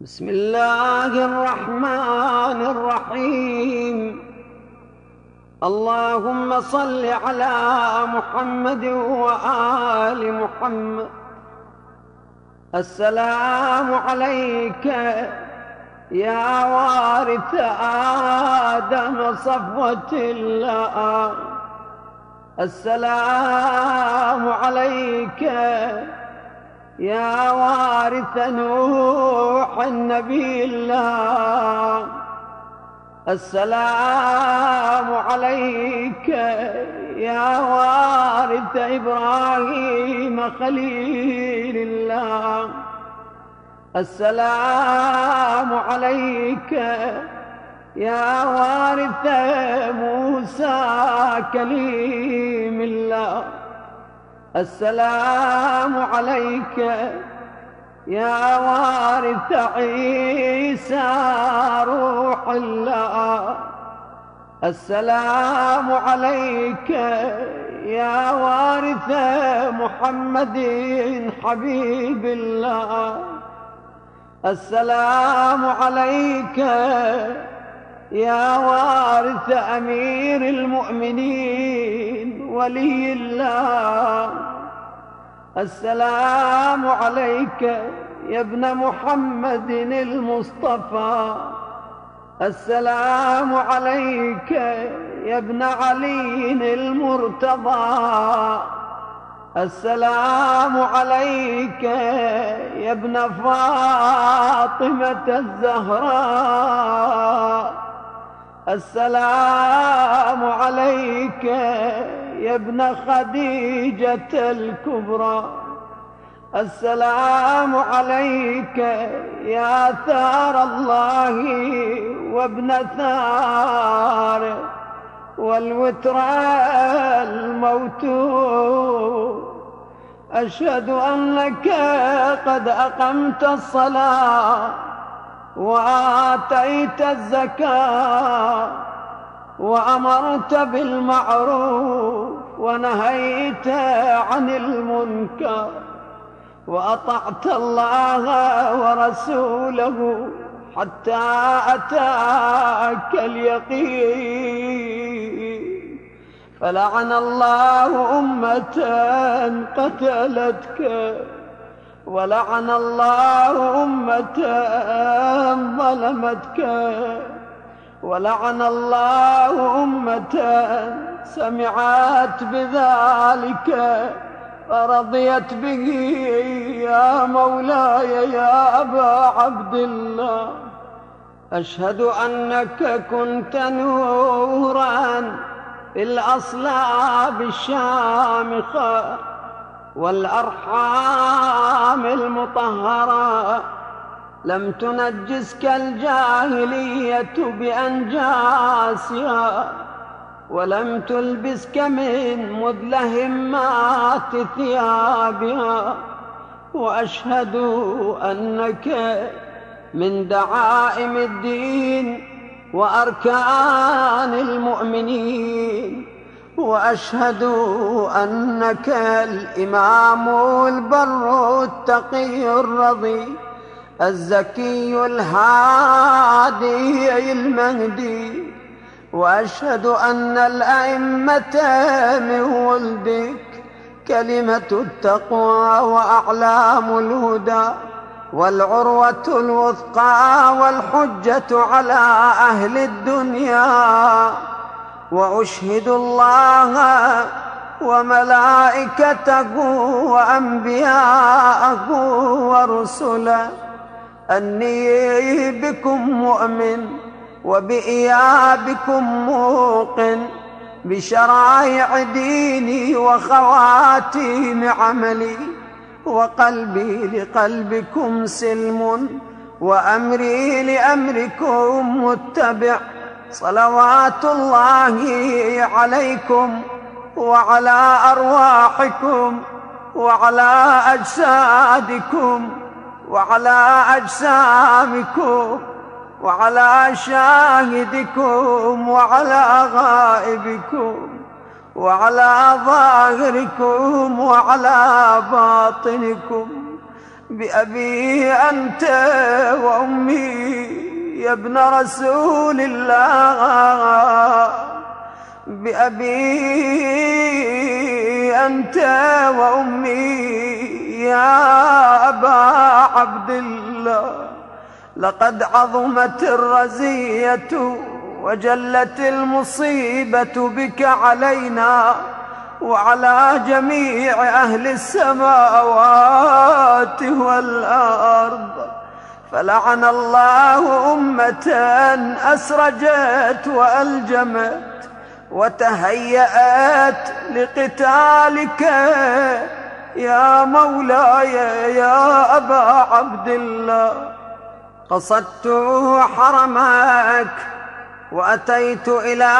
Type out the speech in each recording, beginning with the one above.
بسم الله الرحمن الرحيم. اللهم صل على محمد وآل محمد. السلام عليك يا وارث آدم صفوة الله. السلام عليك يا وارث نوح النبي الله. السلام عليك يا وارث إبراهيم خليل الله. السلام عليك يا وارث موسى كليم الله. السلام عليك يا وارث عيسى روح الله. السلام عليك يا وارث محمد حبيب الله. السلام عليك يا وارث أمير المؤمنين ولي الله. السلام عليك يا ابن محمد المصطفى. السلام عليك يا ابن علي المرتضى. السلام عليك يا ابن فاطمة الزهراء. السلام عليك يا ابن خديجة الكبرى. السلام عليك يا ثار الله وابن ثاره والوتر الموتور. أشهد أنك قد أقمت الصلاة وآتيت الزكاة وأمرت بالمعروف ونهيت عن المنكر وأطعت الله ورسوله حتى أتاك اليقين. فلعن الله أمة قتلتك، ولعن الله أمة ظلمتك، ولعن الله أمة سمعت بذلك فرضيت به. يا مولاي يا أبا عبد الله، أشهد أنك كنت نوراً في الأصلاب الشامخة والأرحام المطهرة. لم تنجسك الجاهلية بأنجاسها، ولم تلبسك من مدلهمات ثيابها. وأشهد أنك من دعائم الدين وأركان المؤمنين. وأشهد أنك الإمام البر التقي الرضي الزكي الهادي المهدي. وأشهد أن الأئمة من ولدك كلمة التقوى وأعلام الهدى والعروة الوثقى والحجة على أهل الدنيا. وأشهد الله وملائكته وأنبياءه ورسله أني بكم مؤمن وبإيابكم موقن بشرائع ديني وخواتيم عملي. وقلبي لقلبكم سلم وأمري لأمركم متبع. صلوات الله عليكم وعلى أرواحكم وعلى أجسادكم وعلى أجسامكم وعلى شاهدكم وعلى غائبكم وعلى ظاهركم وعلى باطنكم. بأبي أنت وأمي يا ابن رسول الله، بأبي أنت وأمي يا أبا عبد الله. لقد عظمت الرزية وجلت المصيبة بك علينا وعلى جميع أهل السماوات والأرض، فلعن الله أمة أسرجت وألجمت وتهيأت لقتالك يا مولاي يا أبا عبد الله. قصدت حرمك وأتيت إلى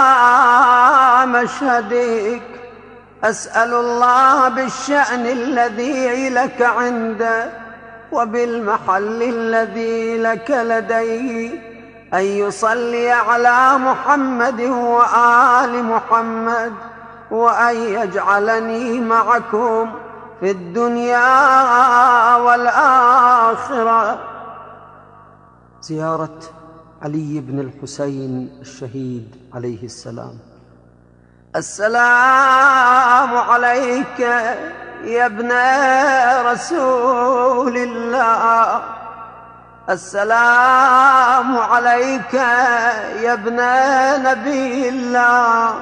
مشهدك، أسأل الله بالشأن الذي لك عنده وبالمحل الذي لك لديه أن يصلي على محمد وآل محمد، وأن يجعلني معكم في الدنيا والآخرة. زيارة علي بن الحسين الشهيد عليه السلام. السلام عليك يا ابن رسول الله، السلام عليك يا ابن نبي الله،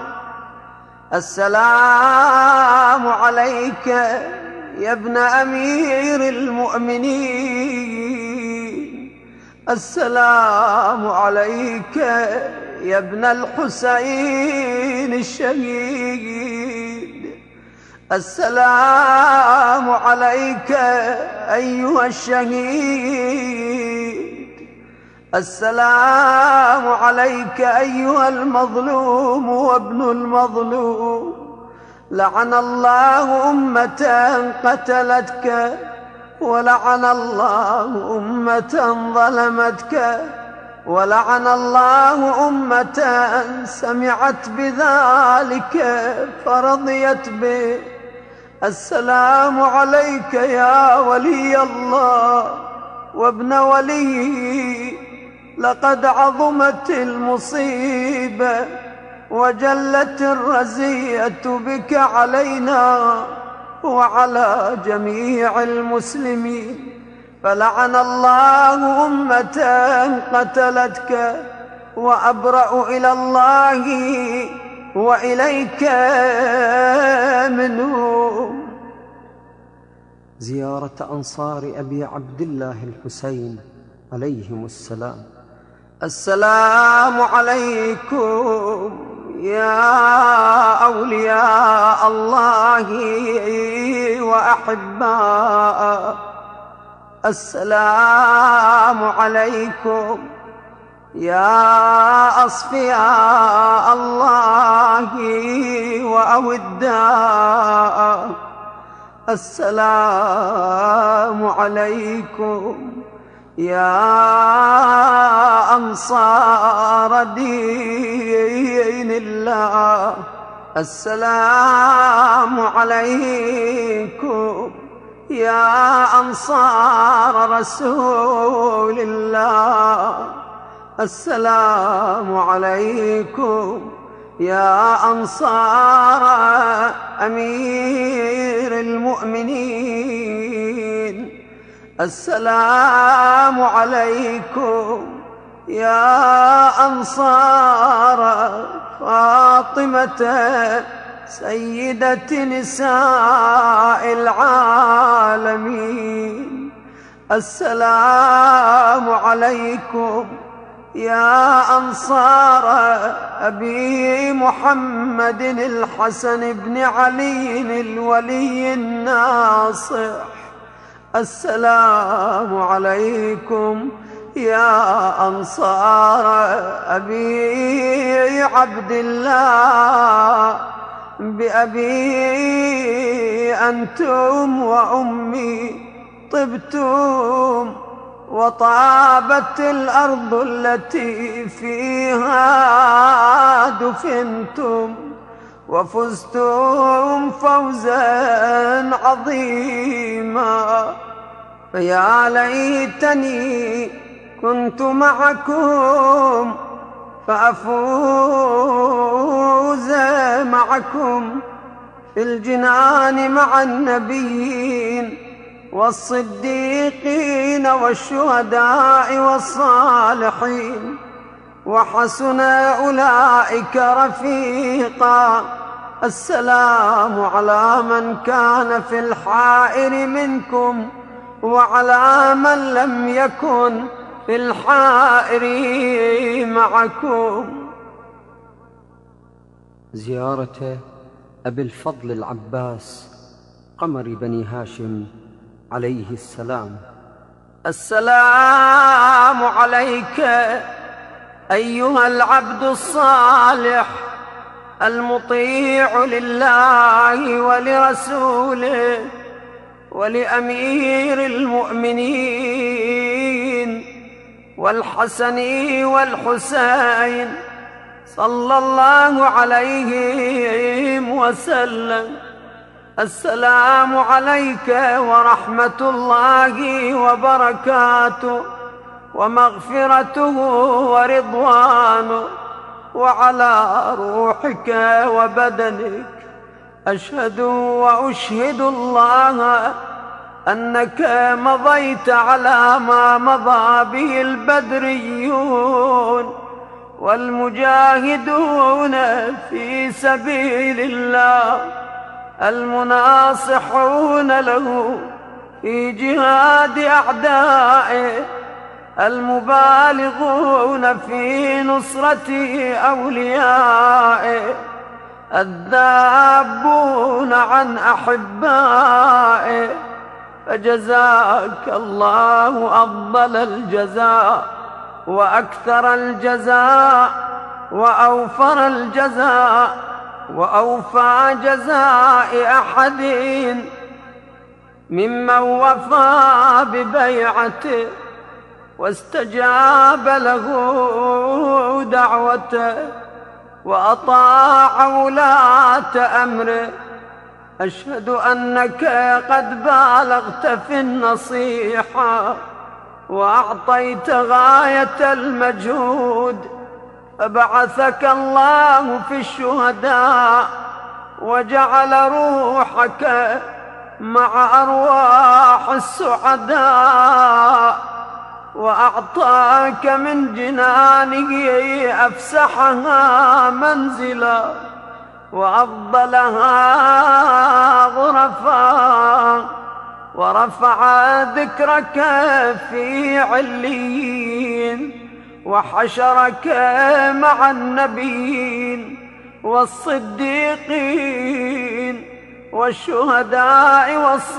السلام عليك يا ابن أمير المؤمنين، السلام عليك يا ابن الحسين الشهيد، السلام عليك أيها الشهيد، السلام عليك أيها المظلوم وابن المظلوم. لعن الله أمة قتلتك، ولعن الله أمة ظلمتك، ولعن الله أمة سمعت بذلك فرضيت به. السلام عليك يا ولي الله وابن وليه، لقد عظمت المصيبة وجلت الرزية بك علينا وعلى جميع المسلمين، فلعن الله أمة قتلتك، وأبرأ إلى الله وإليك منهم. زيارة أنصار أبي عبد الله الحسين عليهم السلام. السلام عليكم يا أولياء الله وأحباء، السلام عليكم يا أصفياء الله وأوداء، السلام عليكم يا أنصار دين الله، السلام عليكم يا أنصار رسول الله، السلام عليكم يا أنصار أمير المؤمنين، السلام عليكم يا أنصار فاطمة سيدة نساء العالمين، السلام عليكم يا أنصار أبي محمد الحسن بن علي الولي الناصح، السلام عليكم يا أنصار أبي عبد الله، بأبي أنتم وأمي طبتم وطابت الأرض التي فيها دفنتم، وفزتم فوزا عظيما. فيا ليتني كنت معكم فأفوز معكم في الجنان مع النبيين والصديقين والشهداء والصالحين، وحسن أولئك رفيقا. السلام على من كان في الحائر منكم وعلى من لم يكن في الحائر معكم. زيارة أبي الفضل العباس قمر بني هاشم عليه السلام. السلام عليك أيها العبد الصالح المطيع لله ولرسوله ولأمير المؤمنين والحسن والحسين صلى الله عليهم وسلم. السلام عليك ورحمة الله وبركاته ومغفرته ورضوانه وعلى روحك وبدنك. أشهد وأشهد الله أنك مضيت على ما مضى به البدريون والمجاهدون في سبيل الله المناصحون له في جهاد أعدائه المبالغون في نصرة أوليائه الذابون عن أحبائه. فجزاك الله أفضل الجزاء وأكثر الجزاء وأوفر الجزاء وأوفى جزاء أحد ممن وفى ببيعته واستجاب له دعوته وأطاع ولاة أمره. أشهد أنك قد بالغت في النصيحة وأعطيت غاية المجهود، فبعثك الله في الشهداء وجعل روحك مع أرواح السعداء وأعطاك من جنانه أفسحها منزلا وأفضلها غرفا، ورفع ذكرك في عليين وحشرك مع النبيين والصديقين والشهداء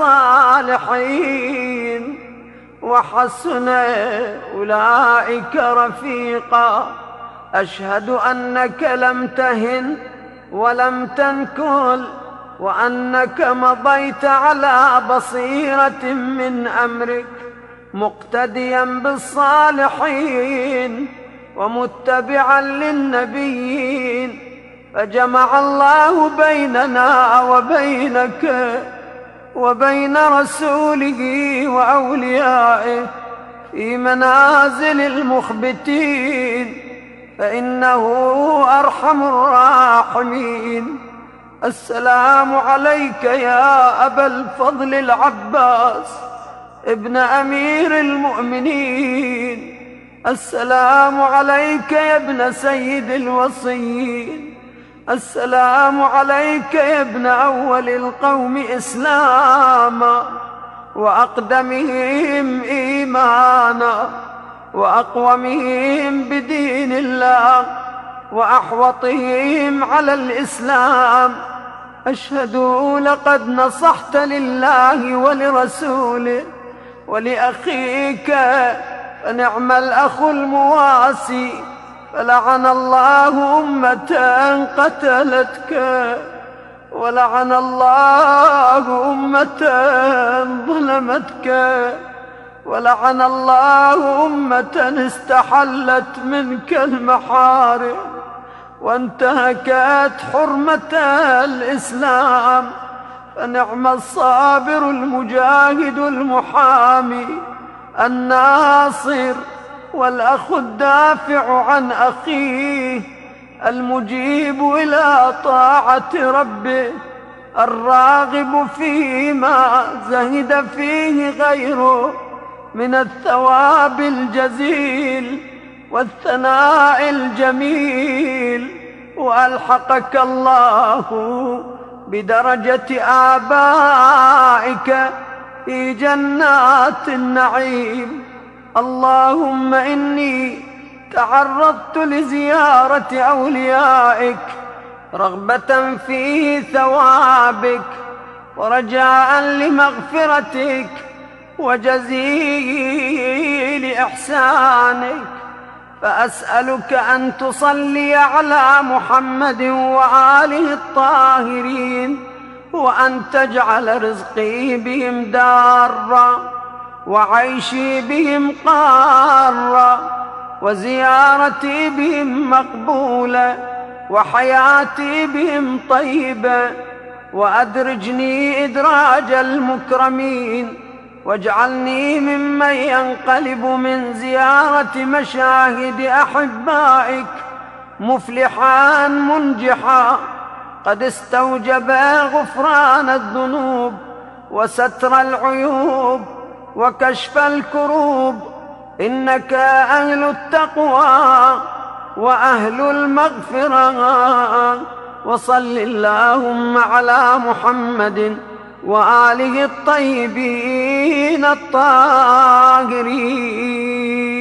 والصالحين، وحسن أولئك رفيقا. أشهد أنك لم تهن ولم تنكل، وأنك مضيت على بصيرة من أمرك مقتديا بالصالحين ومتبعا للنبيين، فجمع الله بيننا وبينك وبين رسوله وأوليائه في منازل المخبتين، فإنه أرحم الراحمين. السلام عليك يا أبا الفضل العباس ابن أمير المؤمنين. السلام عليك يا ابن سيد الوصيين. السلام عليك يا ابن أول القوم إسلاما وأقدمهم إيمانا وأقومهم بدين الله وأحوطهم على الإسلام. أشهد لقد نصحت لله ولرسوله ولأخيك، فنعم الأخ المواسي، فلعن الله أمة قتلتك، ولعن الله أمة ظلمتك، ولعن الله أمة استحلت منك المحارم وانتهكت حرمة الإسلام، فنعم الصابر المجاهد المحامي الناصر، والأخ الدافع عن أخيه، المجيب إلى طاعة ربه، الراغب فيما زهد فيه غيره من الثواب الجزيل والثناء الجميل. وألحقك الله بدرجة آبائك في جنات النعيم. اللهم إني تعرضت لزيارة أوليائك رغبة في ثوابك ورجاء لمغفرتك وجزيل إحسانك، فأسألك أن تصلي على محمد وآله الطاهرين، وأن تجعل رزقي بهم دارا وعيشي بهم قارا وزيارتي بهم مقبولة وحياتي بهم طيبة، وأدرجني إدراج المكرمين، واجعلني ممن ينقلب من زيارة مشاهد أحبائك مفلحا منجحا، قد استوجب غفران الذنوب وستر العيوب وكشف الكروب، إنك أهل التقوى وأهل المغفرة. وصل اللهم على محمد وآله الطيبين الطاهرين.